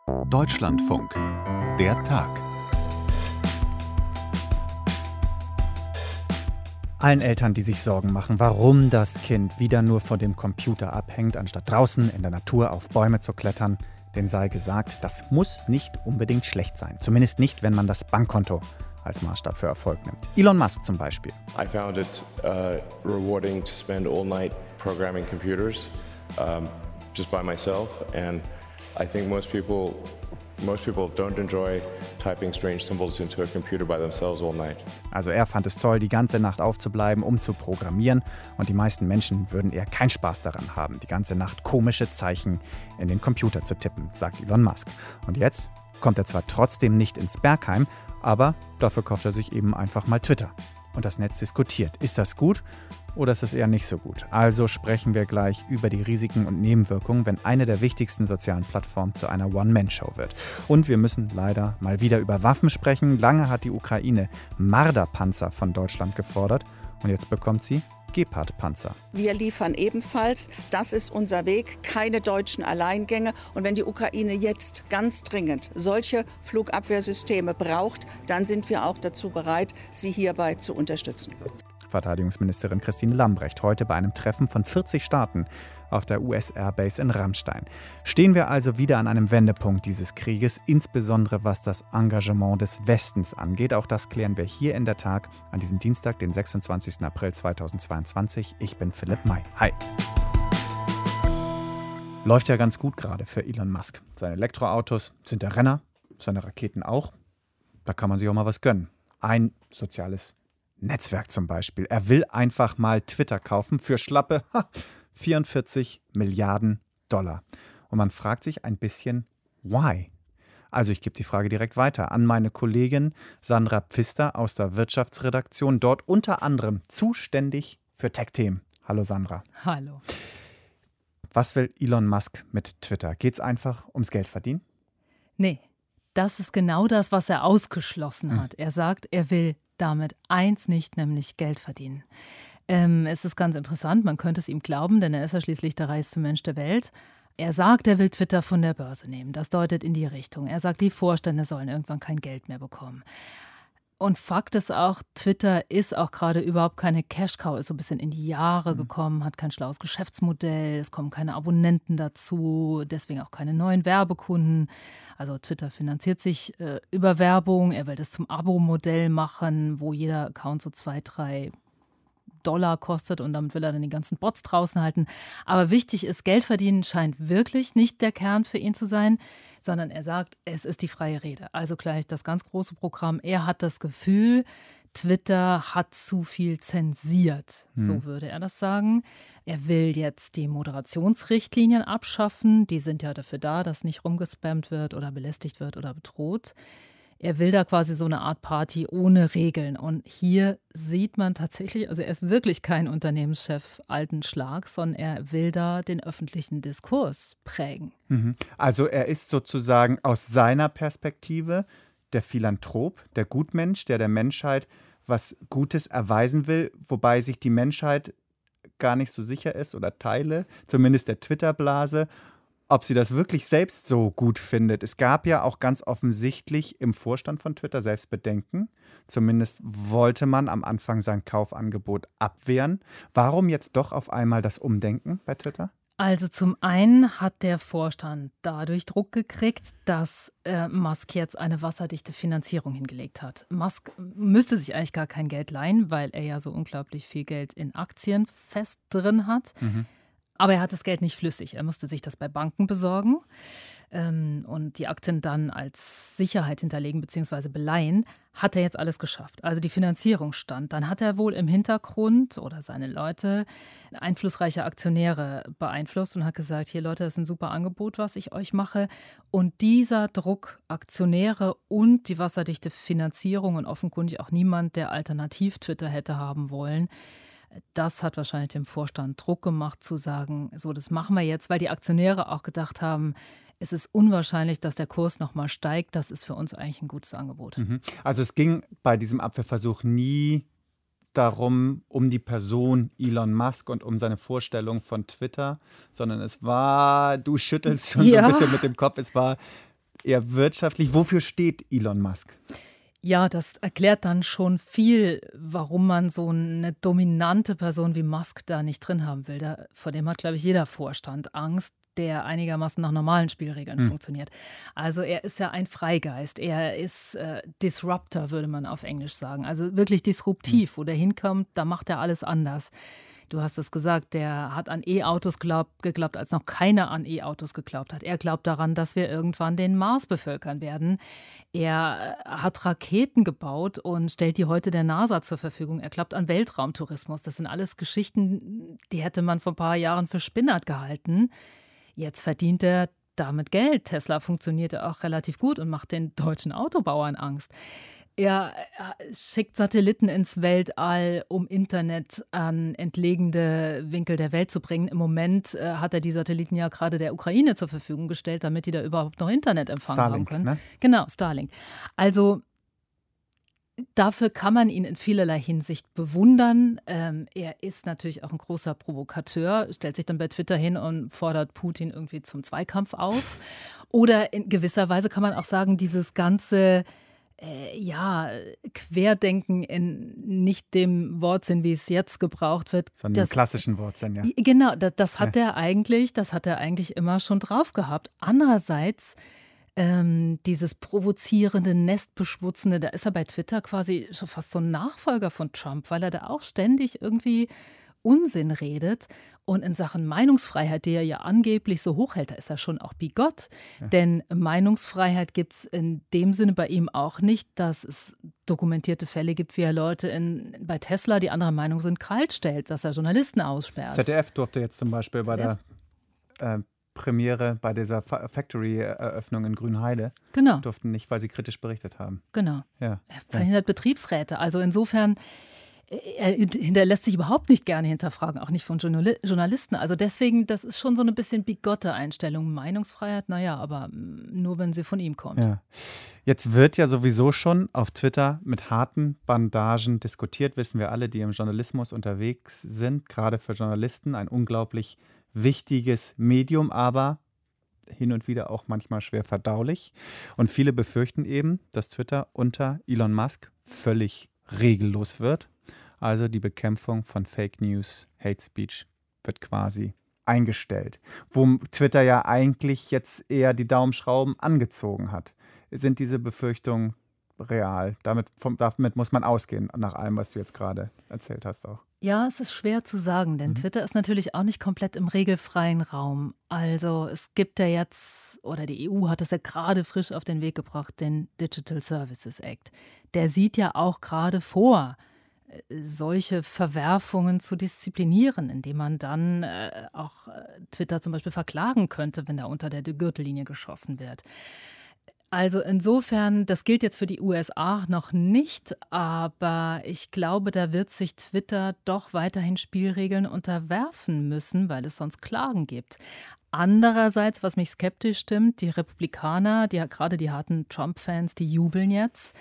Deutschlandfunk. Der Tag. Allen Eltern, die sich Sorgen machen, warum das Kind wieder nur vor dem Computer abhängt, anstatt draußen in der Natur auf Bäume zu klettern, denen sei gesagt, das muss nicht unbedingt schlecht sein. Zumindest nicht, wenn man das Bankkonto als Maßstab für Erfolg nimmt. Elon Musk zum Beispiel. I found it rewarding to spend all night programming computers just by myself, and I think most people don't enjoy typing strange symbols into a computer by themselves all night. Also er fand es toll, die ganze Nacht aufzubleiben, um zu programmieren. Und die meisten Menschen würden eher keinen Spaß daran haben, die ganze Nacht komische Zeichen in den Computer zu tippen, sagt Elon Musk. Und jetzt kommt er zwar trotzdem nicht ins Bergheim, aber dafür kauft er sich eben einfach mal Twitter. Und das Netz diskutiert. Ist das gut oder ist es eher nicht so gut? Also sprechen wir gleich über die Risiken und Nebenwirkungen, wenn eine der wichtigsten sozialen Plattformen zu einer One-Man-Show wird. Und wir müssen leider mal wieder über Waffen sprechen. Lange hat die Ukraine Marder-Panzer von Deutschland gefordert und jetzt bekommt sie Gepard-Panzer. Wir liefern ebenfalls. Das ist unser Weg, keine deutschen Alleingänge. Und wenn die Ukraine jetzt ganz dringend solche Flugabwehrsysteme braucht, dann sind wir auch dazu bereit, sie hierbei zu unterstützen. Verteidigungsministerin Christine Lambrecht heute bei einem Treffen von 40 Staaten auf der US-Airbase in Ramstein. Stehen wir also wieder an einem Wendepunkt dieses Krieges, insbesondere was das Engagement des Westens angeht. Auch das klären wir hier in der Tag an diesem Dienstag, den 26. April 2022. Ich bin Philipp May. Hi. Läuft ja ganz gut gerade für Elon Musk. Seine Elektroautos sind der Renner, seine Raketen auch. Da kann man sich auch mal was gönnen. Ein soziales Netzwerk zum Beispiel. Er will einfach mal Twitter kaufen für schlappe 44 Milliarden $. Und man fragt sich ein bisschen, why? Also ich gebe die Frage direkt weiter an meine Kollegin Sandra Pfister aus der Wirtschaftsredaktion, dort unter anderem zuständig für Tech-Themen. Hallo Sandra. Hallo. Was will Elon Musk mit Twitter? Geht es einfach ums Geld verdienen? Nee, das ist genau das, was er ausgeschlossen hat. Er sagt, er will damit eins nicht, nämlich Geld verdienen. Es ist ganz interessant, man könnte es ihm glauben, denn er ist ja schließlich der reichste Mensch der Welt. Er sagt, er will Twitter von der Börse nehmen. Das deutet in die Richtung. Er sagt, die Vorstände sollen irgendwann kein Geld mehr bekommen. Und Fakt ist auch, Twitter ist auch gerade überhaupt keine Cash-Cow, ist so ein bisschen in die Jahre gekommen, hat kein schlaues Geschäftsmodell, es kommen keine Abonnenten dazu, deswegen auch keine neuen Werbekunden. Also Twitter finanziert sich über Werbung, er will das zum Abo-Modell machen, wo jeder Account so $2-3 kostet und damit will er dann die ganzen Bots draußen halten. Aber wichtig ist, Geld verdienen scheint wirklich nicht der Kern für ihn zu sein, sondern er sagt, es ist die freie Rede. Also gleich das ganz große Programm. Er hat das Gefühl, Twitter hat zu viel zensiert, so würde er das sagen. Er will jetzt die Moderationsrichtlinien abschaffen. Die sind ja dafür da, dass nicht rumgespammt wird oder belästigt wird oder bedroht. Er will da quasi so eine Art Party ohne Regeln. Und hier sieht man tatsächlich, also er ist wirklich kein Unternehmenschef alten Schlags, sondern er will da den öffentlichen Diskurs prägen. Also er ist sozusagen aus seiner Perspektive der Philanthrop, der Gutmensch, der Menschheit was Gutes erweisen will, wobei sich die Menschheit gar nicht so sicher ist oder Teile, zumindest der Twitter-Blase, ob sie das wirklich selbst so gut findet. Es gab ja auch ganz offensichtlich im Vorstand von Twitter selbst Bedenken. Zumindest wollte man am Anfang sein Kaufangebot abwehren. Warum jetzt doch auf einmal das Umdenken bei Twitter? Also zum einen hat der Vorstand dadurch Druck gekriegt, dass Musk jetzt eine wasserdichte Finanzierung hingelegt hat. Musk müsste sich eigentlich gar kein Geld leihen, weil er ja so unglaublich viel Geld in Aktien fest drin hat. Aber er hat das Geld nicht flüssig. Er musste sich das bei Banken besorgen und die Aktien dann als Sicherheit hinterlegen bzw. beleihen. Hat er jetzt alles geschafft. Also die Finanzierung stand. Dann hat er wohl im Hintergrund oder seine Leute einflussreiche Aktionäre beeinflusst und hat gesagt, hier Leute, das ist ein super Angebot, was ich euch mache. Und dieser Druck, Aktionäre und die wasserdichte Finanzierung und offenkundig auch niemand, der alternativ Twitter hätte haben wollen, das hat wahrscheinlich dem Vorstand Druck gemacht, zu sagen, so, das machen wir jetzt, weil die Aktionäre auch gedacht haben, es ist unwahrscheinlich, dass der Kurs nochmal steigt. Das ist für uns eigentlich ein gutes Angebot. Also es ging bei diesem Abwehrversuch nie darum, um die Person Elon Musk und um seine Vorstellung von Twitter, sondern es war, du schüttelst schon so ein bisschen mit dem Kopf, es war eher wirtschaftlich. Wofür steht Elon Musk? Ja, das erklärt dann schon viel, warum man so eine dominante Person wie Musk da nicht drin haben will. Vor dem hat, glaube ich, jeder Vorstand Angst, der einigermaßen nach normalen Spielregeln funktioniert. Also er ist ja ein Freigeist. Er ist Disruptor, würde man auf Englisch sagen. Also wirklich disruptiv. Wo der hinkommt, da macht er alles anders. Du hast es gesagt, der hat an E-Autos geglaubt, als noch keiner an E-Autos geglaubt hat. Er glaubt daran, dass wir irgendwann den Mars bevölkern werden. Er hat Raketen gebaut und stellt die heute der NASA zur Verfügung. Er glaubt an Weltraumtourismus. Das sind alles Geschichten, die hätte man vor ein paar Jahren für Spinnert gehalten. Jetzt verdient er damit Geld. Tesla funktioniert auch relativ gut und macht den deutschen Autobauern Angst. Er schickt Satelliten ins Weltall, um Internet an entlegene Winkel der Welt zu bringen. Im Moment hat er die Satelliten ja gerade der Ukraine zur Verfügung gestellt, damit die da überhaupt noch Internetempfang haben können. Ne? Genau, Starlink. Also dafür kann man ihn in vielerlei Hinsicht bewundern. Er ist natürlich auch ein großer Provokateur, stellt sich dann bei Twitter hin und fordert Putin irgendwie zum Zweikampf auf. Oder in gewisser Weise kann man auch sagen, dieses ganze Querdenken in nicht dem Wortsinn, wie es jetzt gebraucht wird. Sondern im klassischen Wortsinn, ja. Genau, das hat er eigentlich immer schon drauf gehabt. Andererseits dieses provozierende, Nestbeschmutzende, da ist er bei Twitter quasi schon fast so ein Nachfolger von Trump, weil er da auch ständig irgendwie Unsinn redet. Und in Sachen Meinungsfreiheit, die er ja angeblich so hochhält, da ist er schon auch bigott. Ja. Denn Meinungsfreiheit gibt es in dem Sinne bei ihm auch nicht, dass es dokumentierte Fälle gibt, wie er Leute bei Tesla, die anderer Meinung sind, kalt stellt, dass er Journalisten aussperrt. ZDF durfte jetzt zum Beispiel bei der Premiere, bei dieser Factory-Eröffnung in Grünheide, durften nicht, weil sie kritisch berichtet haben. Genau. Ja. Er verhindert Betriebsräte. Also insofern er hinterlässt sich überhaupt nicht gerne hinterfragen, auch nicht von Journalisten. Also deswegen, das ist schon so eine bisschen bigotte Einstellung. Meinungsfreiheit, naja, aber nur, wenn sie von ihm kommt. Ja. Jetzt wird ja sowieso schon auf Twitter mit harten Bandagen diskutiert, wissen wir alle, die im Journalismus unterwegs sind. Gerade für Journalisten ein unglaublich wichtiges Medium, aber hin und wieder auch manchmal schwer verdaulich. Und viele befürchten eben, dass Twitter unter Elon Musk völlig regellos wird. Also die Bekämpfung von Fake News, Hate Speech wird quasi eingestellt. Wo Twitter ja eigentlich jetzt eher die Daumenschrauben angezogen hat. Sind diese Befürchtungen real? Damit muss man ausgehen, nach allem, was du jetzt gerade erzählt hast auch. Ja, es ist schwer zu sagen, denn Twitter ist natürlich auch nicht komplett im regelfreien Raum. Also es gibt ja jetzt, oder die EU hat es ja gerade frisch auf den Weg gebracht, den Digital Services Act. Der sieht ja auch gerade vor, solche Verwerfungen zu disziplinieren, indem man dann auch Twitter zum Beispiel verklagen könnte, wenn da unter der Gürtellinie geschossen wird. Also insofern, das gilt jetzt für die USA noch nicht, aber ich glaube, da wird sich Twitter doch weiterhin Spielregeln unterwerfen müssen, weil es sonst Klagen gibt. Andererseits, was mich skeptisch stimmt, die Republikaner, gerade die harten Trump-Fans, die jubeln jetzt,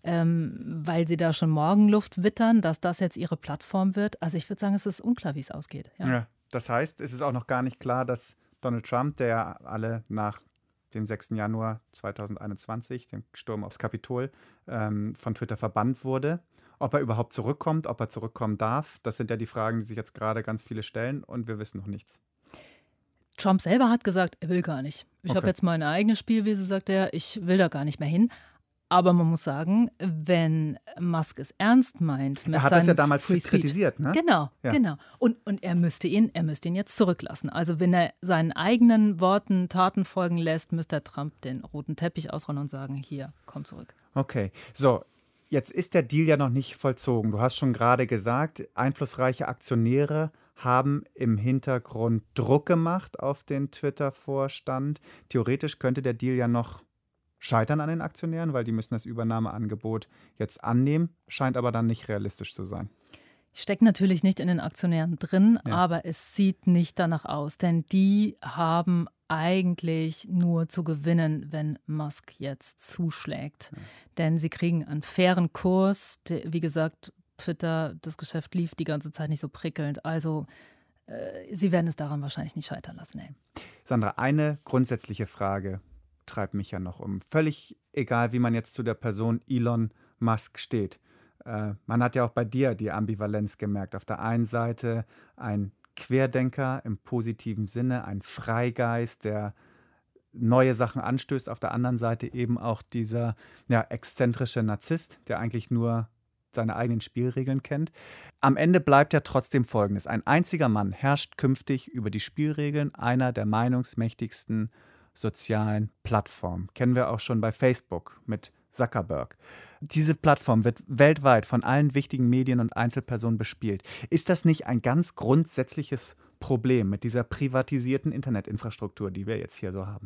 weil sie da schon Morgenluft wittern, dass das jetzt ihre Plattform wird. Also ich würde sagen, es ist unklar, wie es ausgeht. Ja, das heißt, es ist auch noch gar nicht klar, dass Donald Trump, der ja alle nach dem 6. Januar 2021, dem Sturm aufs Kapitol, von Twitter verbannt wurde. Ob er überhaupt zurückkommt, ob er zurückkommen darf, das sind ja die Fragen, die sich jetzt gerade ganz viele stellen und wir wissen noch nichts. Trump selber hat gesagt, er will gar nicht. Ich habe jetzt meine eigene Spielwiese, sagt er, ich will da gar nicht mehr hin. Aber man muss sagen, wenn Musk es ernst meint mit er hat das ja damals kritisiert, ne? Genau. Und er müsste ihn jetzt zurücklassen. Also wenn er seinen eigenen Worten Taten folgen lässt, müsste Trump den roten Teppich ausrollen und sagen, hier, komm zurück. Okay, so, jetzt ist der Deal ja noch nicht vollzogen. Du hast schon gerade gesagt, einflussreiche Aktionäre haben im Hintergrund Druck gemacht auf den Twitter-Vorstand. Theoretisch könnte der Deal ja noch scheitern an den Aktionären, weil die müssen das Übernahmeangebot jetzt annehmen, scheint aber dann nicht realistisch zu sein. Ich stecke natürlich nicht in den Aktionären drin, aber es sieht nicht danach aus, denn die haben eigentlich nur zu gewinnen, wenn Musk jetzt zuschlägt. Denn sie kriegen einen fairen Kurs. Wie gesagt, Twitter, das Geschäft lief die ganze Zeit nicht so prickelnd. Also sie werden es daran wahrscheinlich nicht scheitern lassen. Sandra, eine grundsätzliche Frage. treibt mich ja noch um. Völlig egal, wie man jetzt zu der Person Elon Musk steht. Man hat ja auch bei dir die Ambivalenz gemerkt. Auf der einen Seite ein Querdenker im positiven Sinne, ein Freigeist, der neue Sachen anstößt. Auf der anderen Seite eben auch dieser exzentrische Narzisst, der eigentlich nur seine eigenen Spielregeln kennt. Am Ende bleibt ja trotzdem Folgendes. Ein einziger Mann herrscht künftig über die Spielregeln einer der meinungsmächtigsten sozialen Plattformen. Kennen wir auch schon bei Facebook mit Zuckerberg. Diese Plattform wird weltweit von allen wichtigen Medien und Einzelpersonen bespielt. Ist das nicht ein ganz grundsätzliches Problem mit dieser privatisierten Internetinfrastruktur, die wir jetzt hier so haben?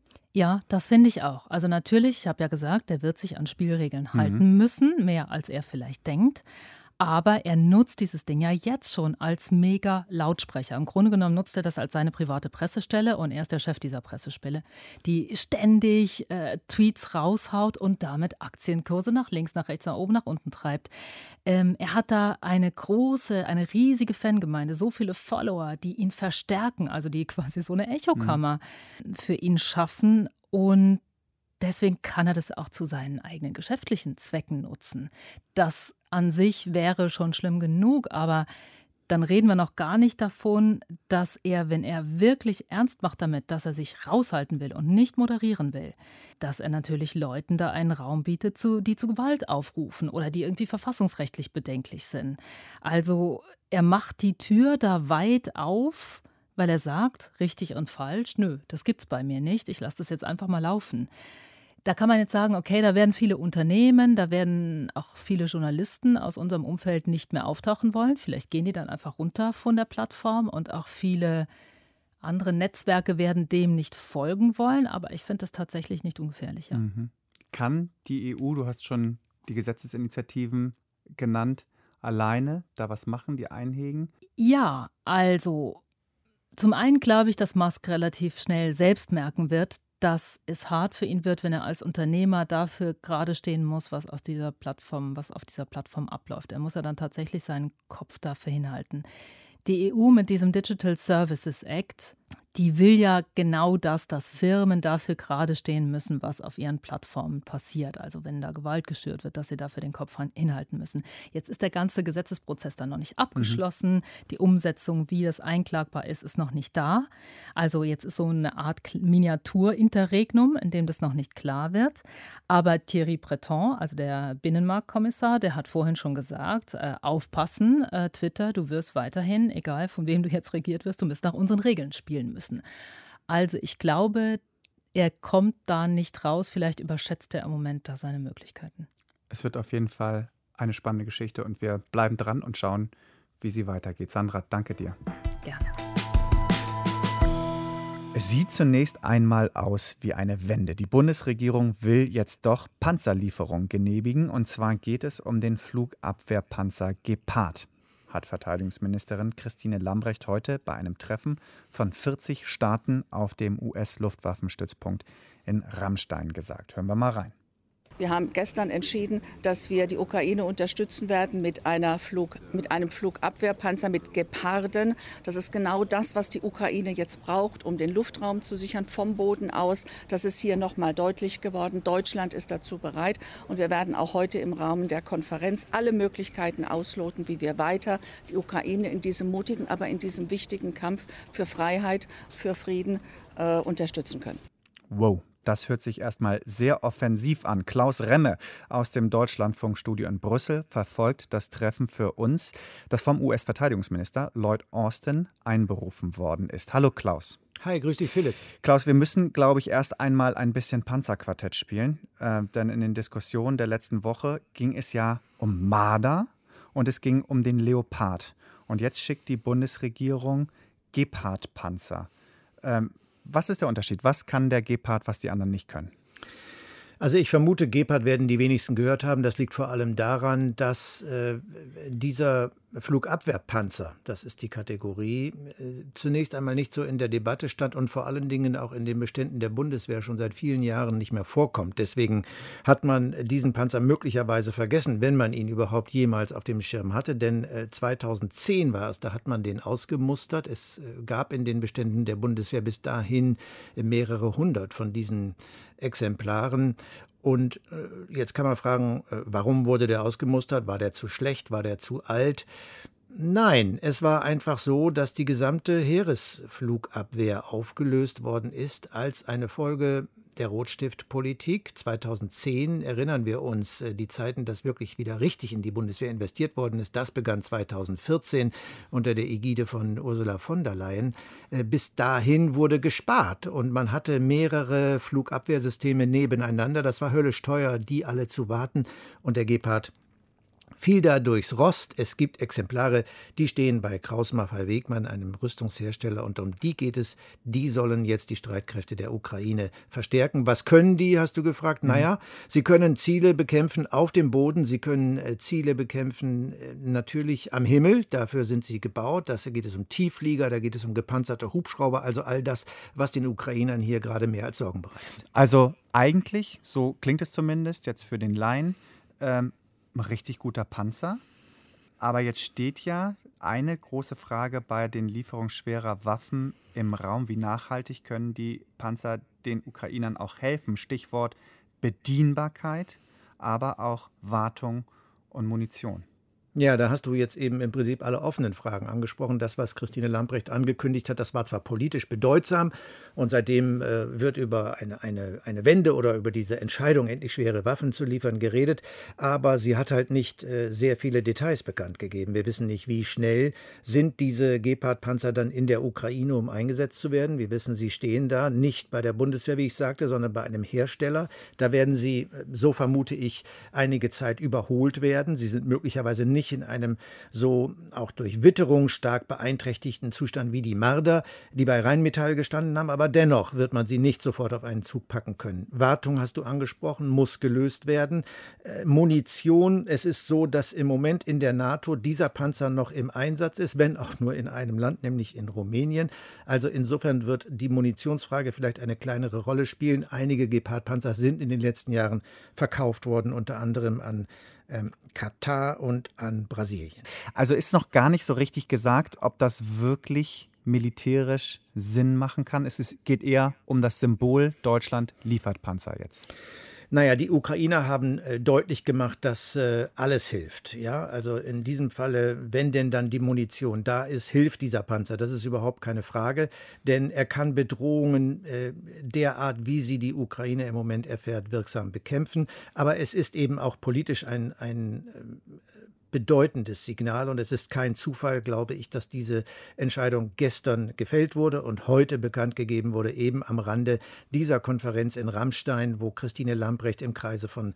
Ja, das finde ich auch. Also natürlich, ich habe ja gesagt, er wird sich an Spielregeln halten müssen, mehr als er vielleicht denkt. Aber er nutzt dieses Ding ja jetzt schon als Mega-Lautsprecher. Im Grunde genommen nutzt er das als seine private Pressestelle und er ist der Chef dieser Pressestelle, die ständig Tweets raushaut und damit Aktienkurse nach links, nach rechts, nach oben, nach unten treibt. Er hat da eine riesige Fangemeinde, so viele Follower, die ihn verstärken, also die quasi so eine Echokammer für ihn schaffen und deswegen kann er das auch zu seinen eigenen geschäftlichen Zwecken nutzen. Das an sich wäre schon schlimm genug, aber dann reden wir noch gar nicht davon, dass er, wenn er wirklich ernst macht damit, dass er sich raushalten will und nicht moderieren will, dass er natürlich Leuten da einen Raum bietet, die zu Gewalt aufrufen oder die irgendwie verfassungsrechtlich bedenklich sind. Also er macht die Tür da weit auf, weil er sagt, richtig und falsch, nö, das gibt's bei mir nicht, ich lasse das jetzt einfach mal laufen. Da kann man jetzt sagen, okay, da werden viele Unternehmen, da werden auch viele Journalisten aus unserem Umfeld nicht mehr auftauchen wollen. Vielleicht gehen die dann einfach runter von der Plattform und auch viele andere Netzwerke werden dem nicht folgen wollen. Aber ich finde das tatsächlich nicht ungefährlich. Ja. Kann die EU, du hast schon die Gesetzesinitiativen genannt, alleine da was machen, die einhegen? Ja, also zum einen glaube ich, dass Musk relativ schnell selbst merken wird, dass es hart für ihn wird, wenn er als Unternehmer dafür gerade stehen muss, was auf dieser Plattform abläuft. Er muss ja dann tatsächlich seinen Kopf dafür hinhalten. Die EU mit diesem Digital Services Act, die will ja genau das, dass Firmen dafür gerade stehen müssen, was auf ihren Plattformen passiert. Also wenn da Gewalt geschürt wird, dass sie dafür den Kopf hinhalten müssen. Jetzt ist der ganze Gesetzesprozess dann noch nicht abgeschlossen. Die Umsetzung, wie das einklagbar ist, ist noch nicht da. Also jetzt ist so eine Art Miniatur-Interregnum, in dem das noch nicht klar wird. Aber Thierry Breton, also der Binnenmarktkommissar, der hat vorhin schon gesagt, aufpassen, Twitter, du wirst weiterhin, egal von wem du jetzt regiert wirst, du wirst nach unseren Regeln spielen müssen. Also ich glaube, er kommt da nicht raus. Vielleicht überschätzt er im Moment da seine Möglichkeiten. Es wird auf jeden Fall eine spannende Geschichte und wir bleiben dran und schauen, wie sie weitergeht. Sandra, danke dir. Gerne. Es sieht zunächst einmal aus wie eine Wende. Die Bundesregierung will jetzt doch Panzerlieferungen genehmigen. Und zwar geht es um den Flugabwehrpanzer Gepard, hat Verteidigungsministerin Christine Lambrecht heute bei einem Treffen von 40 Staaten auf dem US-Luftwaffenstützpunkt in Ramstein gesagt. Hören wir mal rein. Wir haben gestern entschieden, dass wir die Ukraine unterstützen werden mit einem Flugabwehrpanzer, mit Geparden. Das ist genau das, was die Ukraine jetzt braucht, um den Luftraum zu sichern vom Boden aus. Das ist hier nochmal deutlich geworden. Deutschland ist dazu bereit. Und wir werden auch heute im Rahmen der Konferenz alle Möglichkeiten ausloten, wie wir weiter die Ukraine in diesem mutigen, aber in diesem wichtigen Kampf für Freiheit, für Frieden unterstützen können. Wow. Das hört sich erstmal sehr offensiv an. Klaus Remme aus dem Deutschlandfunkstudio in Brüssel verfolgt das Treffen für uns, das vom US-Verteidigungsminister Lloyd Austin einberufen worden ist. Hallo Klaus. Hi, grüß dich Philipp. Klaus, wir müssen, glaube ich, erst einmal ein bisschen Panzerquartett spielen. Denn in den Diskussionen der letzten Woche ging es ja um Marder und es ging um den Leopard. Und jetzt schickt die Bundesregierung Gepard-Panzer. Was ist der Unterschied? Was kann der Gepard, was die anderen nicht können? Also ich vermute, Gepard werden die wenigsten gehört haben. Das liegt vor allem daran, dass dieser Flugabwehrpanzer, das ist die Kategorie, zunächst einmal nicht so in der Debatte stand und vor allen Dingen auch in den Beständen der Bundeswehr schon seit vielen Jahren nicht mehr vorkommt. Deswegen hat man diesen Panzer möglicherweise vergessen, wenn man ihn überhaupt jemals auf dem Schirm hatte. Denn 2010 war es, da hat man den ausgemustert. Es gab in den Beständen der Bundeswehr bis dahin mehrere hundert von diesen Exemplaren. Und jetzt kann man fragen, warum wurde der ausgemustert? War der zu schlecht? War der zu alt? Nein, es war einfach so, dass die gesamte Heeresflugabwehr aufgelöst worden ist als eine Folge der Rotstiftpolitik. 2010 erinnern wir uns die Zeiten, dass wirklich wieder richtig in die Bundeswehr investiert worden ist. Das begann 2014 unter der Ägide von Ursula von der Leyen. Bis dahin wurde gespart und man hatte mehrere Flugabwehrsysteme nebeneinander. Das war höllisch teuer, die alle zu warten. Und der Gepard fiel da durchs Rost. Es gibt Exemplare, die stehen bei Krauss-Maffei-Wegmann, einem Rüstungshersteller, und um die geht es. Die sollen jetzt die Streitkräfte der Ukraine verstärken. Was können die, hast du gefragt? Naja, sie können Ziele bekämpfen auf dem Boden, sie können Ziele bekämpfen natürlich am Himmel, dafür sind sie gebaut. Da geht es um Tiefflieger, da geht es um gepanzerte Hubschrauber, also all das, was den Ukrainern hier gerade mehr als Sorgen bereitet. Also eigentlich, so klingt es zumindest jetzt für den Laien, richtig guter Panzer. Aber jetzt steht ja eine große Frage bei den Lieferungen schwerer Waffen im Raum. Wie nachhaltig können die Panzer den Ukrainern auch helfen? Stichwort Bedienbarkeit, aber auch Wartung und Munition. Ja, da hast du jetzt eben im Prinzip alle offenen Fragen angesprochen. Das, was Christine Lambrecht angekündigt hat, das war zwar politisch bedeutsam und seitdem wird über eine Wende oder über diese Entscheidung, endlich schwere Waffen zu liefern, geredet, aber sie hat halt nicht sehr viele Details bekannt gegeben. Wir wissen nicht, wie schnell sind diese Gepard-Panzer dann in der Ukraine, um eingesetzt zu werden. Wir wissen, sie stehen da, nicht bei der Bundeswehr, wie ich sagte, sondern bei einem Hersteller. Da werden sie, so vermute ich, einige Zeit überholt werden. Sie sind möglicherweise nicht in einem so auch durch Witterung stark beeinträchtigten Zustand wie die Marder, die bei Rheinmetall gestanden haben, aber dennoch wird man sie nicht sofort auf einen Zug packen können. Wartung hast du angesprochen, muss gelöst werden. Munition, es ist so, dass im Moment in der NATO dieser Panzer noch im Einsatz ist, wenn auch nur in einem Land, nämlich in Rumänien. Also insofern wird die Munitionsfrage vielleicht eine kleinere Rolle spielen. Einige Gepard-Panzer sind in den letzten Jahren verkauft worden, unter anderem an Katar und an Brasilien. Also ist noch gar nicht so richtig gesagt, ob das wirklich militärisch Sinn machen kann. Geht eher um das Symbol, Deutschland liefert Panzer jetzt. Naja, die Ukrainer haben deutlich gemacht, dass alles hilft. Ja, also in diesem Falle, wenn denn dann die Munition da ist, hilft dieser Panzer. Das ist überhaupt keine Frage, denn er kann Bedrohungen derart, wie sie die Ukraine im Moment erfährt, wirksam bekämpfen. Aber es ist eben auch politisch ein bedeutendes Signal und es ist kein Zufall, glaube ich, dass diese Entscheidung gestern gefällt wurde und heute bekannt gegeben wurde, eben am Rande dieser Konferenz in Ramstein, wo Christine Lambrecht im Kreise von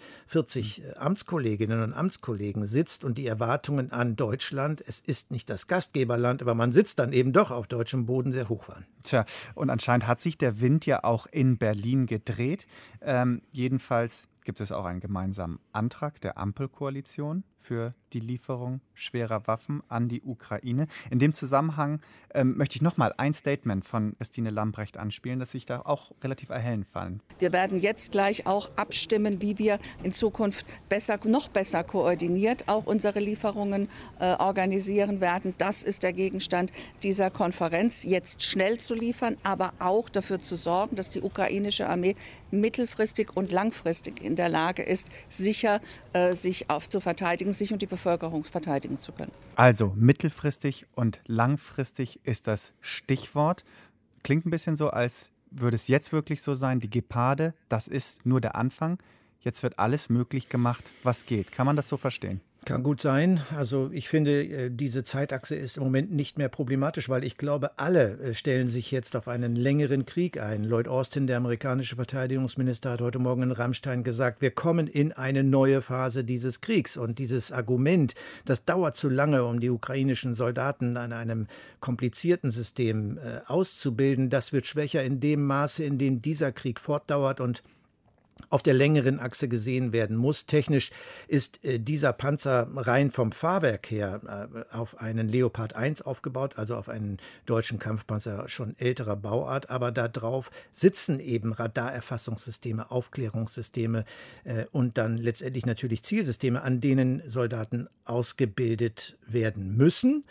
40 Amtskolleginnen und Amtskollegen sitzt und die Erwartungen an Deutschland, es ist nicht das Gastgeberland, aber man sitzt dann eben doch auf deutschem Boden, sehr hoch waren. Tja, und anscheinend hat sich der Wind ja auch in Berlin gedreht. Jedenfalls gibt es auch einen gemeinsamen Antrag der Ampelkoalition für die Lieferung schwerer Waffen an die Ukraine. In dem Zusammenhang möchte ich nochmal ein Statement von Christine Lambrecht anspielen, das ich da auch relativ erhellend fand. Wir werden jetzt gleich auch abstimmen, wie wir in Zukunft noch besser koordiniert auch unsere Lieferungen organisieren werden. Das ist der Gegenstand dieser Konferenz, jetzt schnell zu liefern, aber auch dafür zu sorgen, dass die ukrainische Armee mittelfristig und langfristig in der Lage ist, sicher sich zu verteidigen, sich und die Bevölkerung verteidigen zu können. Also mittelfristig und langfristig ist das Stichwort. Klingt ein bisschen so, als würde es jetzt wirklich so sein, die Geparde, das ist nur der Anfang. Jetzt wird alles möglich gemacht, was geht. Kann man das so verstehen? Kann gut sein. Also ich finde, diese Zeitachse ist im Moment nicht mehr problematisch, weil ich glaube, alle stellen sich jetzt auf einen längeren Krieg ein. Lloyd Austin, der amerikanische Verteidigungsminister, hat heute Morgen in Ramstein gesagt, wir kommen in eine neue Phase dieses Kriegs. Und dieses Argument, das dauert zu lange, um die ukrainischen Soldaten an einem komplizierten System auszubilden, das wird schwächer in dem Maße, in dem dieser Krieg fortdauert und auf der längeren Achse gesehen werden muss. Technisch ist dieser Panzer rein vom Fahrwerk her auf einen Leopard 1 aufgebaut, also auf einen deutschen Kampfpanzer schon älterer Bauart, aber da drauf sitzen eben Radarerfassungssysteme, Aufklärungssysteme und dann letztendlich natürlich Zielsysteme, an denen Soldaten ausgebildet werden müssen.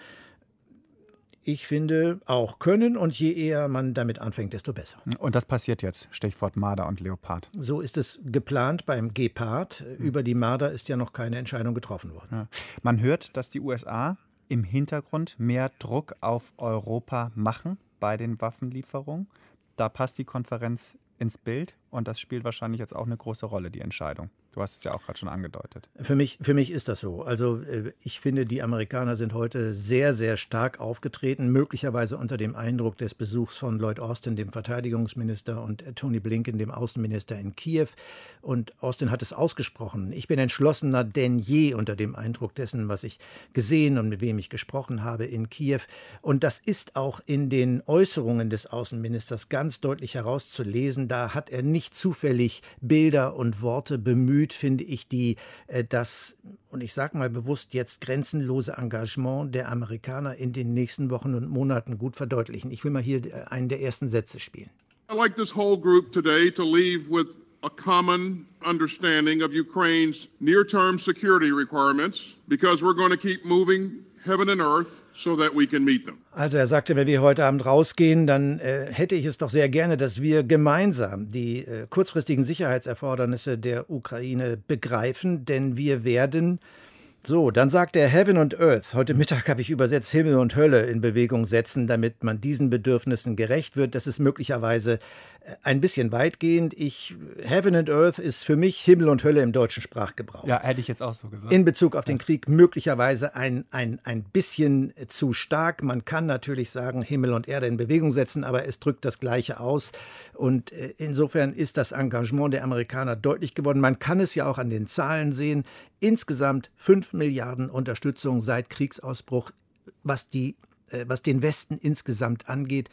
Ich finde, auch können, und je eher man damit anfängt, desto besser. Und das passiert jetzt, Stichwort Marder und Leopard. So ist es geplant beim Gepard. Über die Marder ist ja noch keine Entscheidung getroffen worden. Ja. Man hört, dass die USA im Hintergrund mehr Druck auf Europa machen bei den Waffenlieferungen. Da passt die Konferenz ins Bild und das spielt wahrscheinlich jetzt auch eine große Rolle, die Entscheidung. Du hast es ja auch gerade schon angedeutet. Für mich ist das so. Also ich finde, die Amerikaner sind heute sehr, sehr stark aufgetreten, möglicherweise unter dem Eindruck des Besuchs von Lloyd Austin, dem Verteidigungsminister, und Tony Blinken, dem Außenminister in Kiew. Und Austin hat es ausgesprochen: Ich bin entschlossener denn je unter dem Eindruck dessen, was ich gesehen und mit wem ich gesprochen habe in Kiew. Und das ist auch in den Äußerungen des Außenministers ganz deutlich herauszulesen. Da hat er nicht zufällig Bilder und Worte bemüht, finde ich, die das, und ich sage mal bewusst jetzt, grenzenlose Engagement der Amerikaner in den nächsten Wochen und Monaten gut verdeutlichen. Ich will mal hier einen der ersten Sätze spielen. I'd like this whole group today to leave with a common understanding of Ukraine's near-term security requirements, because we're going to keep moving heaven and earth so that we can meet them. Also er sagte, wenn wir heute Abend rausgehen, dann hätte ich es doch sehr gerne, dass wir gemeinsam die kurzfristigen Sicherheitserfordernisse der Ukraine begreifen, denn wir werden... So, dann sagt er Heaven and Earth. Heute Mittag habe ich übersetzt Himmel und Hölle in Bewegung setzen, damit man diesen Bedürfnissen gerecht wird. Das ist möglicherweise ein bisschen weitgehend. Heaven and Earth ist für mich Himmel und Hölle im deutschen Sprachgebrauch. Ja, hätte ich jetzt auch so gesagt. In Bezug auf den Krieg möglicherweise ein bisschen zu stark. Man kann natürlich sagen, Himmel und Erde in Bewegung setzen, aber es drückt das Gleiche aus. Und insofern ist das Engagement der Amerikaner deutlich geworden. Man kann es ja auch an den Zahlen sehen. Insgesamt 5 Milliarden Unterstützung seit Kriegsausbruch, was den Westen insgesamt angeht,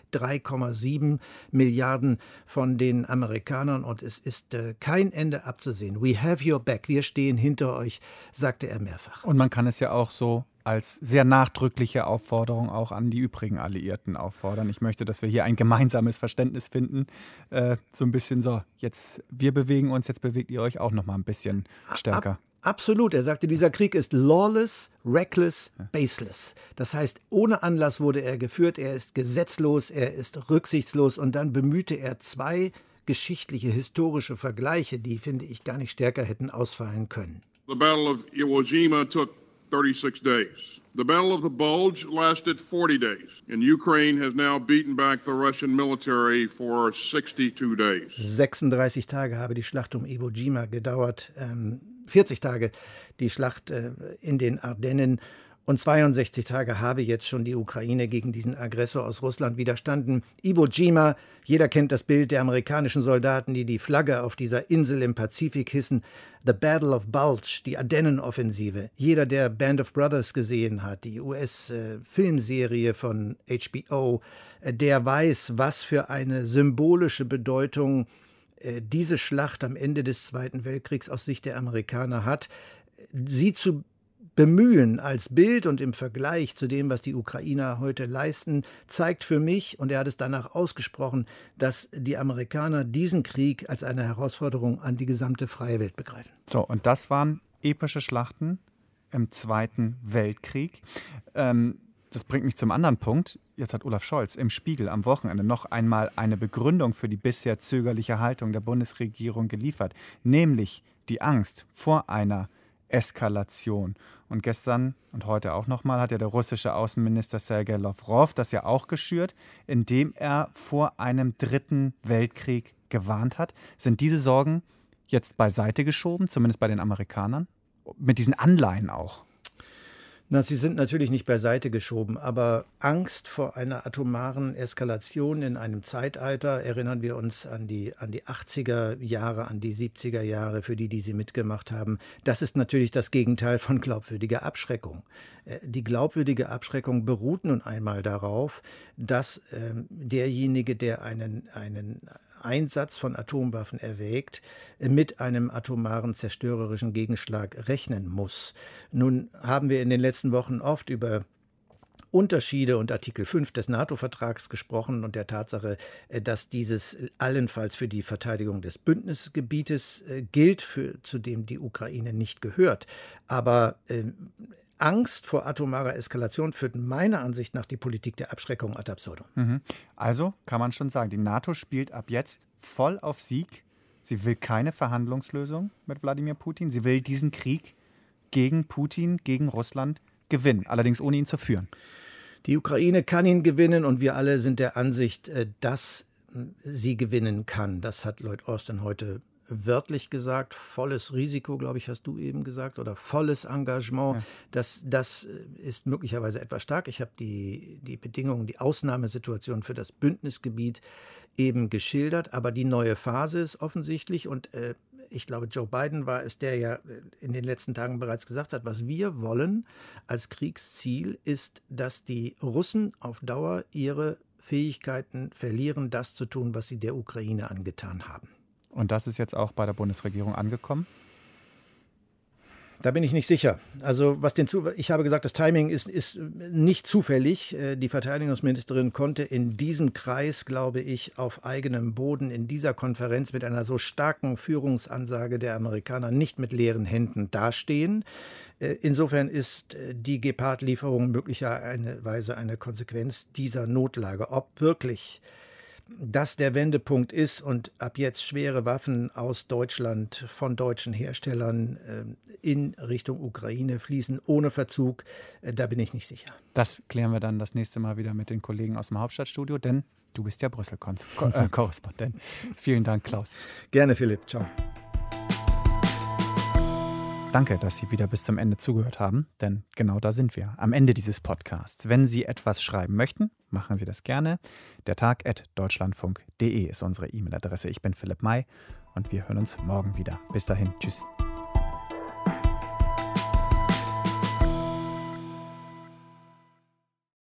3,7 Milliarden von den Amerikanern, und es ist kein Ende abzusehen. We have your back, wir stehen hinter euch, sagte er mehrfach. Und man kann es ja auch so als sehr nachdrückliche Aufforderung auch an die übrigen Alliierten auffordern. Ich möchte, dass wir hier ein gemeinsames Verständnis finden. So ein bisschen so, jetzt wir bewegen uns, jetzt bewegt ihr euch auch noch mal ein bisschen stärker. Absolut. Er sagte, dieser Krieg ist lawless, reckless, baseless. Das heißt, ohne Anlass wurde er geführt, er ist gesetzlos, er ist rücksichtslos, und dann bemühte er 2 geschichtliche, historische Vergleiche, die, finde ich, gar nicht stärker hätten ausfallen können. The Battle of Iwo Jima took 36 days. The Battle of the Bulge lasted 40 days. And Ukraine has now beaten back the Russian military for 62 days. 36 Tage habe die Schlacht um Iwo Jima gedauert. 40 Tage die Schlacht in den Ardennen, und 62 Tage habe jetzt schon die Ukraine gegen diesen Aggressor aus Russland widerstanden. Iwo Jima, jeder kennt das Bild der amerikanischen Soldaten, die die Flagge auf dieser Insel im Pazifik hissen. The Battle of Bulge, die Ardennenoffensive. Jeder, der Band of Brothers gesehen hat, die US-Filmserie von HBO, der weiß, was für eine symbolische Bedeutung diese Schlacht am Ende des Zweiten Weltkriegs aus Sicht der Amerikaner hat. Sie zu bemühen als Bild und im Vergleich zu dem, was die Ukrainer heute leisten, zeigt für mich, und er hat es danach ausgesprochen, dass die Amerikaner diesen Krieg als eine Herausforderung an die gesamte freie Welt begreifen. So, und das waren epische Schlachten im Zweiten Weltkrieg. Das bringt mich zum anderen Punkt. Jetzt hat Olaf Scholz im Spiegel am Wochenende noch einmal eine Begründung für die bisher zögerliche Haltung der Bundesregierung geliefert, nämlich die Angst vor einer Eskalation. Und gestern und heute auch nochmal hat ja der russische Außenminister Sergei Lawrow das ja auch geschürt, indem er vor einem 3. Weltkrieg gewarnt hat. Sind diese Sorgen jetzt beiseite geschoben, zumindest bei den Amerikanern? Mit diesen Anleihen auch? Na, sie sind natürlich nicht beiseite geschoben, aber Angst vor einer atomaren Eskalation in einem Zeitalter, erinnern wir uns an die 80er Jahre, an die 70er Jahre, für die sie mitgemacht haben, das ist natürlich das Gegenteil von glaubwürdiger Abschreckung. Die glaubwürdige Abschreckung beruht nun einmal darauf, dass derjenige, der einen Einsatz von Atomwaffen erwägt, mit einem atomaren zerstörerischen Gegenschlag rechnen muss. Nun haben wir in den letzten Wochen oft über Unterschiede und Artikel 5 des NATO-Vertrags gesprochen und der Tatsache, dass dieses allenfalls für die Verteidigung des Bündnisgebietes gilt, zu dem die Ukraine nicht gehört. Aber Angst vor atomarer Eskalation führt meiner Ansicht nach die Politik der Abschreckung ad absurdum. Also kann man schon sagen, die NATO spielt ab jetzt voll auf Sieg. Sie will keine Verhandlungslösung mit Wladimir Putin. Sie will diesen Krieg gegen Putin, gegen Russland gewinnen, allerdings ohne ihn zu führen. Die Ukraine kann ihn gewinnen und wir alle sind der Ansicht, dass sie gewinnen kann. Das hat Lloyd Austin heute wörtlich gesagt. Volles Risiko, glaube ich, hast du eben gesagt, oder volles Engagement. Ja. Das ist möglicherweise etwas stark. Ich habe die Bedingungen, die Ausnahmesituation für das Bündnisgebiet eben geschildert, aber die neue Phase ist offensichtlich und ich glaube, Joe Biden war es, der ja in den letzten Tagen bereits gesagt hat, was wir wollen als Kriegsziel ist, dass die Russen auf Dauer ihre Fähigkeiten verlieren, das zu tun, was sie der Ukraine angetan haben. Und das ist jetzt auch bei der Bundesregierung angekommen? Da bin ich nicht sicher. Also ich habe gesagt, das Timing ist nicht zufällig. Die Verteidigungsministerin konnte in diesem Kreis, glaube ich, auf eigenem Boden in dieser Konferenz mit einer so starken Führungsansage der Amerikaner nicht mit leeren Händen dastehen. Insofern ist die Gepard-Lieferung möglicherweise eine Konsequenz dieser Notlage. Ob wirklich das der Wendepunkt ist und ab jetzt schwere Waffen aus Deutschland von deutschen Herstellern in Richtung Ukraine fließen ohne Verzug, da bin ich nicht sicher. Das klären wir dann das nächste Mal wieder mit den Kollegen aus dem Hauptstadtstudio, denn du bist ja Brüssel-Korrespondent. Vielen Dank, Klaus. Gerne, Philipp. Ciao. Danke, dass Sie wieder bis zum Ende zugehört haben, denn genau da sind wir, am Ende dieses Podcasts. Wenn Sie etwas schreiben möchten, machen Sie das gerne. dertag@deutschlandfunk.de ist unsere E-Mail-Adresse. Ich bin Philipp May und wir hören uns morgen wieder. Bis dahin, tschüss.